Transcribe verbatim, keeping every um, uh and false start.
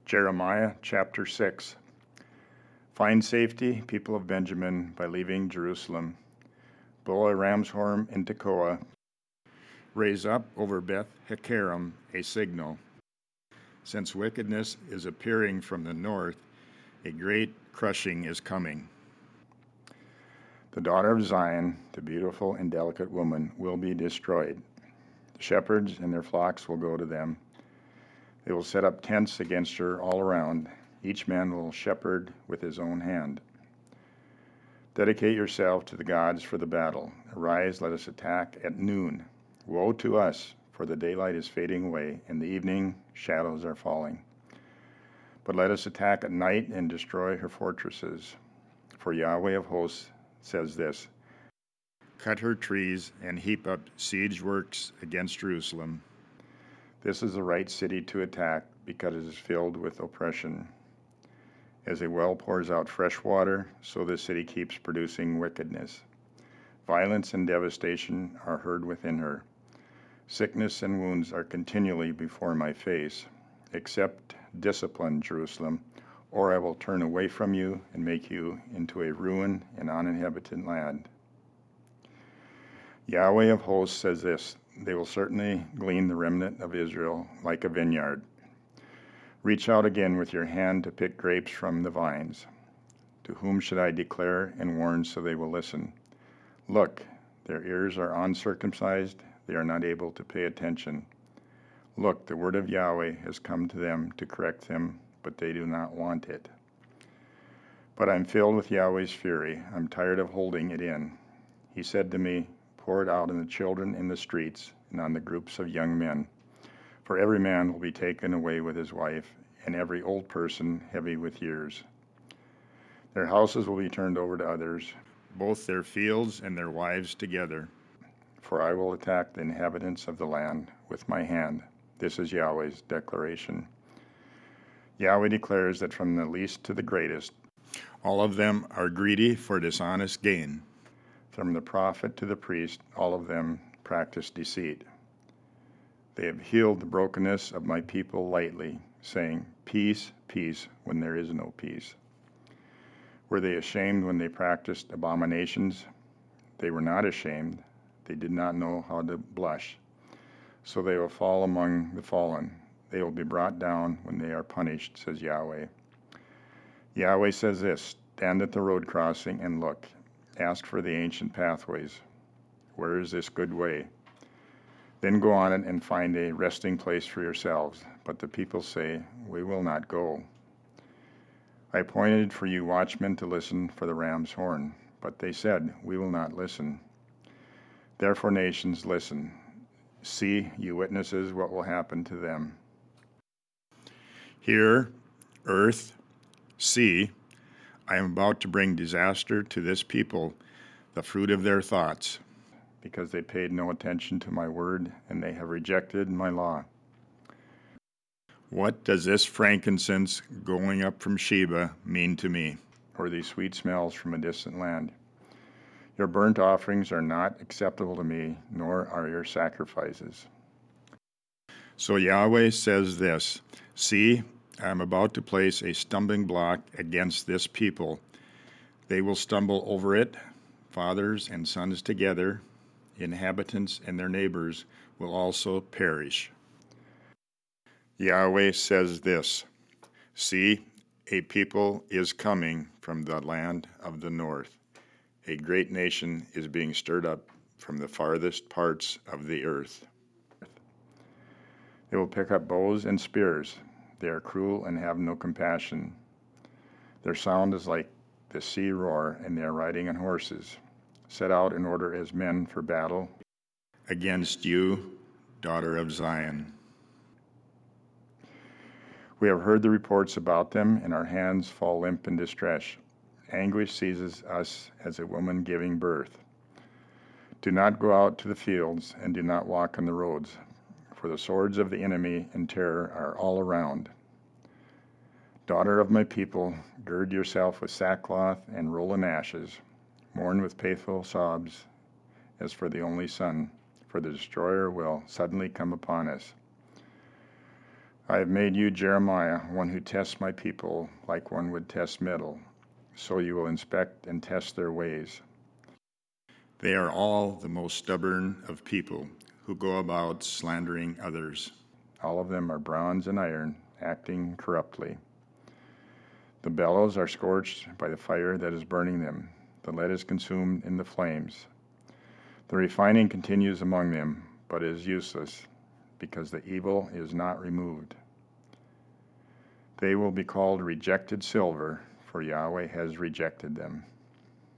Jeremiah chapter six. Find safety, people of Benjamin, by leaving Jerusalem. Blow a ram's horn in Tekoa. Raise up over Beth Hakkerem a signal. Since wickedness is appearing from the north, a great crushing is coming. The daughter of Zion, the beautiful and delicate woman, will be destroyed. The shepherds and their flocks will go to them. They will set up tents against her all around. Each man will shepherd with his own hand. Dedicate yourself to the gods for the battle. Arise, let us attack at noon. Woe to us, for the daylight is fading away, and the evening shadows are falling. But let us attack at night and destroy her fortresses. For Yahweh of hosts says this: Cut her trees and heap up siege works against Jerusalem. This is the right city to attack, because it is filled with oppression. As a well pours out fresh water, so the city keeps producing wickedness. Violence and devastation are heard within her. Sickness and wounds are continually before my face. Accept discipline, Jerusalem, or I will turn away from you and make you into a ruin and uninhabited land. Yahweh of hosts says this: They will certainly glean the remnant of Israel like a vineyard. Reach out again with your hand to pick grapes from the vines. To whom should I declare and warn so they will listen? Look, their ears are uncircumcised, they are not able to pay attention. Look, the word of Yahweh has come to them to correct them, but they do not want it. But I'm filled with Yahweh's fury. I'm tired of holding it in. He said to me, Pour it out on the children in the streets and on the groups of young men. For every man will be taken away with his wife, and every old person heavy with years. Their houses will be turned over to others, both their fields and their wives together. For I will attack the inhabitants of the land with my hand. This is Yahweh's declaration. Yahweh declares that from the least to the greatest, all of them are greedy for dishonest gain. From the prophet to the priest, all of them practice deceit. They have healed the brokenness of my people lightly, saying, Peace, peace, when there is no peace. Were they ashamed when they practiced abominations? They were not ashamed. They did not know how to blush. So they will fall among the fallen. They will be brought down when they are punished, says Yahweh. Yahweh says this: Stand at the road crossing and look. Ask for the ancient pathways. Where is this good way? Then go on it and find a resting place for yourselves. But the people say, We will not go. I appointed for you watchmen to listen for the ram's horn. But they said, We will not listen. Therefore, nations, listen. See, you witnesses, what will happen to them. Hear, earth, see, I am about to bring disaster to this people, the fruit of their thoughts, because they paid no attention to my word, and they have rejected my law. What does this frankincense going up from Sheba mean to me, or these sweet smells from a distant land? Your burnt offerings are not acceptable to me, nor are your sacrifices. So Yahweh says this: See, I am about to place a stumbling block against this people. They will stumble over it, fathers and sons together. Inhabitants and their neighbors will also perish. Yahweh says this: See, a people is coming from the land of the north. A great nation is being stirred up from the farthest parts of the earth. They will pick up bows and spears. They are cruel and have no compassion. Their sound is like the sea roar, and they are riding on horses, set out in order as men for battle against you, daughter of Zion. We have heard the reports about them, and our hands fall limp in distress. Anguish seizes us as a woman giving birth. Do not go out to the fields, and do not walk on the roads, for the swords of the enemy and terror are all around. Daughter of my people, gird yourself with sackcloth and roll in ashes. Mourn with painful sobs as for the only son, for the destroyer will suddenly come upon us. I have made you, Jeremiah, one who tests my people like one would test metal, so you will inspect and test their ways. They are all the most stubborn of people who go about slandering others. All of them are bronze and iron, acting corruptly. The bellows are scorched by the fire that is burning them. The lead is consumed in the flames. The refining continues among them, but is useless, because the evil is not removed. They will be called rejected silver, for Yahweh has rejected them.